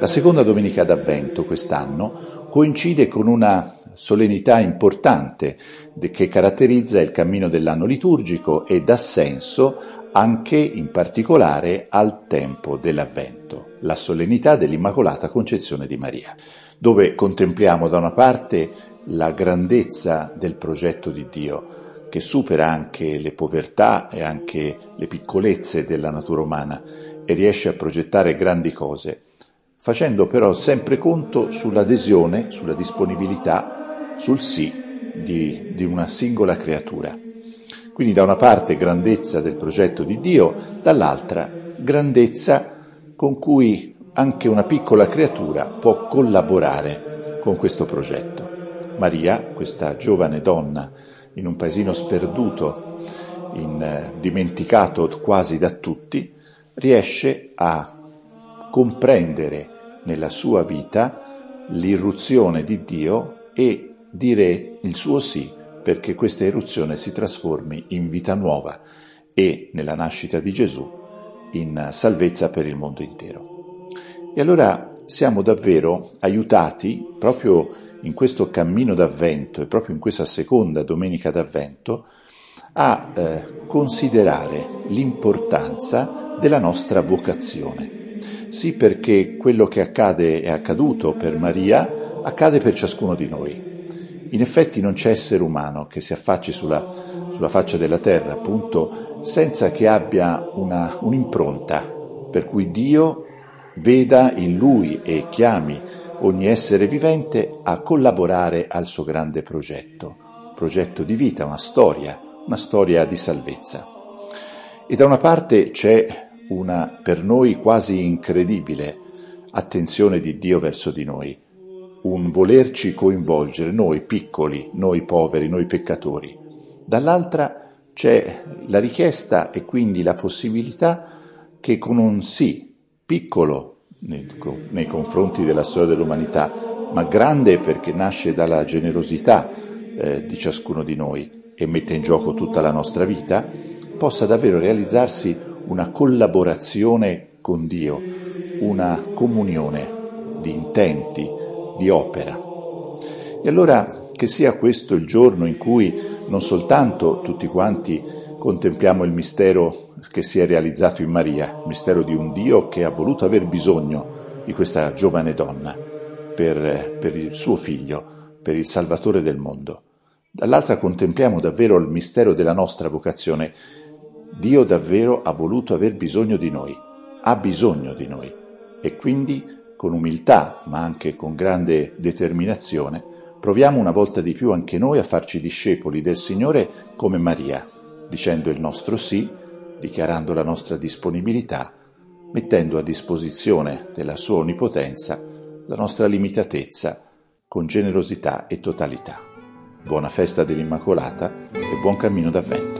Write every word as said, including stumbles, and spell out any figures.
La seconda domenica d'Avvento quest'anno coincide con una solennità importante che caratterizza il cammino dell'anno liturgico e dà senso anche in particolare al tempo dell'Avvento, la solennità dell'Immacolata Concezione di Maria, dove contempliamo da una parte la grandezza del progetto di Dio, che supera anche le povertà e anche le piccolezze della natura umana e riesce a progettare grandi cose, facendo però sempre conto sull'adesione, sulla disponibilità, sul sì di, di una singola creatura. Quindi da una parte grandezza del progetto di Dio, dall'altra grandezza con cui anche una piccola creatura può collaborare con questo progetto. Maria, questa giovane donna in un paesino sperduto, in, eh, dimenticato quasi da tutti, riesce a comprendere nella sua vita l'irruzione di Dio e dire il suo sì perché questa irruzione si trasformi in vita nuova e, nella nascita di Gesù, in salvezza per il mondo intero. E allora siamo davvero aiutati, proprio in questo cammino d'Avvento e proprio in questa seconda domenica d'Avvento, a eh, considerare l'importanza della nostra vocazione. Sì, perché quello che accade è accaduto per Maria, accade per ciascuno di noi. In effetti non c'è essere umano che si affacci sulla, sulla faccia della terra, appunto, senza che abbia una, un'impronta, per cui Dio veda in lui e chiami ogni essere vivente a collaborare al suo grande progetto, progetto di vita, una storia, una storia di salvezza. E da una parte c'è una per noi quasi incredibile attenzione di Dio verso di noi, un volerci coinvolgere, noi piccoli, noi poveri, noi peccatori. Dall'altra c'è la richiesta e quindi la possibilità che con un sì piccolo nei, nei confronti della storia dell'umanità, ma grande perché nasce dalla generosità eh, di ciascuno di noi e mette in gioco tutta la nostra vita, possa davvero realizzarsi una collaborazione con Dio, una comunione di intenti, di opera. E allora che sia questo il giorno in cui non soltanto tutti quanti contempliamo il mistero che si è realizzato in Maria, il mistero di un Dio che ha voluto aver bisogno di questa giovane donna per, per il suo figlio, per il Salvatore del mondo. Dall'altra contempliamo davvero il mistero della nostra vocazione. Dio davvero ha voluto aver bisogno di noi, ha bisogno di noi e quindi con umiltà ma anche con grande determinazione proviamo una volta di più anche noi a farci discepoli del Signore come Maria, dicendo il nostro sì, dichiarando la nostra disponibilità, mettendo a disposizione della sua onnipotenza la nostra limitatezza con generosità e totalità. Buona festa dell'Immacolata e buon cammino d'Avvento.